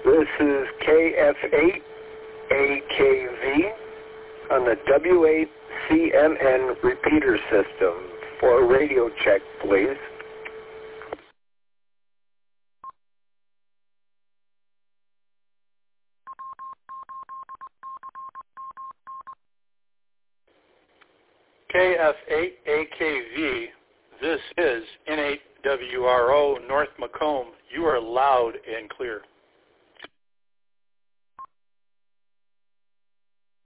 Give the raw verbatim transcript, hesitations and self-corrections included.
This is K F eight A K V on the W eight C M N repeater system. For a radio check, please. K F eight A K V, this is N eight W R O North Macomb. You are loud and clear.